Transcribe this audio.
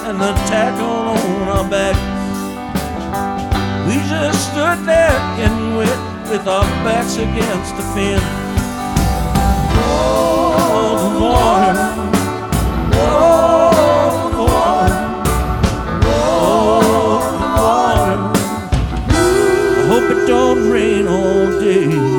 and the tackle on our backs. We just stood there getting wet with our backs against the fence. Oh, the water, oh, the water, oh, the water. I hope it don't rain all day.